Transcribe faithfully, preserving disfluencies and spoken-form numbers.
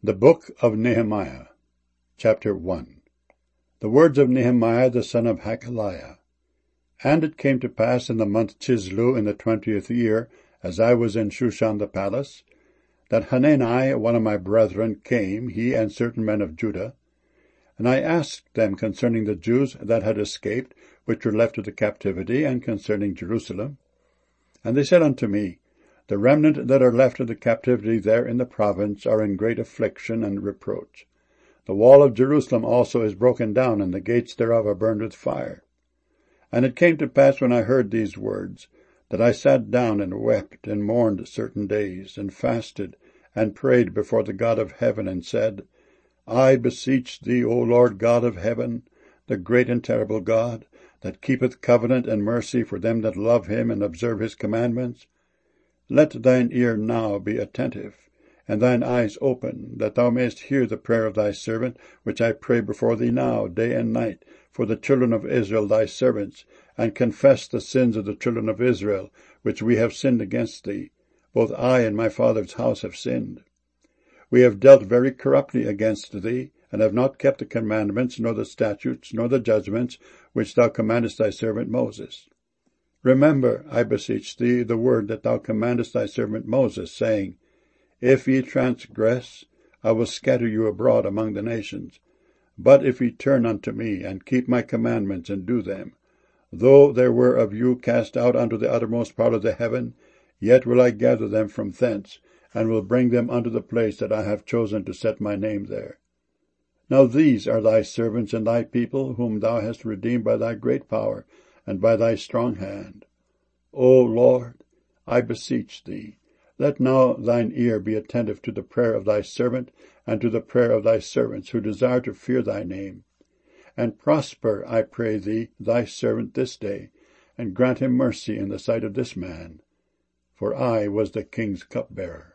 The Book of Nehemiah, Chapter one. The words of Nehemiah the son of Hachaliah. And it came to pass in the month Chislu in the twentieth year, as I was in Shushan the palace, that Hanani, one of my brethren, came, he and certain men of Judah. And I asked them concerning the Jews that had escaped, which were left of the captivity, and concerning Jerusalem. And they said unto me, The remnant that are left of the captivity there in the province are in great affliction and reproach. The wall of Jerusalem also is broken down, and the gates thereof are burned with fire. And it came to pass, when I heard these words, that I sat down and wept and mourned certain days, and fasted and prayed before the God of heaven, and said, I beseech thee, O Lord God of heaven, the great and terrible God, that keepeth covenant and mercy for them that love him and observe his commandments, let thine ear now be attentive, and thine eyes open, that thou mayest hear the prayer of thy servant, which I pray before thee now, day and night, for the children of Israel thy servants, and confess the sins of the children of Israel, which we have sinned against thee. Both I and my father's house have sinned. We have dealt very corruptly against thee, and have not kept the commandments, nor the statutes, nor the judgments, which thou commandest thy servant Moses. Remember, I beseech thee, the word that thou commandest thy servant Moses, saying, If ye transgress, I will scatter you abroad among the nations. But if ye turn unto me, and keep my commandments, and do them, though there were of you cast out unto the uttermost part of the heaven, yet will I gather them from thence, and will bring them unto the place that I have chosen to set my name there. Now these are thy servants and thy people, whom thou hast redeemed by thy great power, and by thy strong hand. O Lord, I beseech thee, let now thine ear be attentive to the prayer of thy servant, and to the prayer of thy servants, who desire to fear thy name. And prosper, I pray thee, thy servant this day, and grant him mercy in the sight of this man. For I was the king's cupbearer.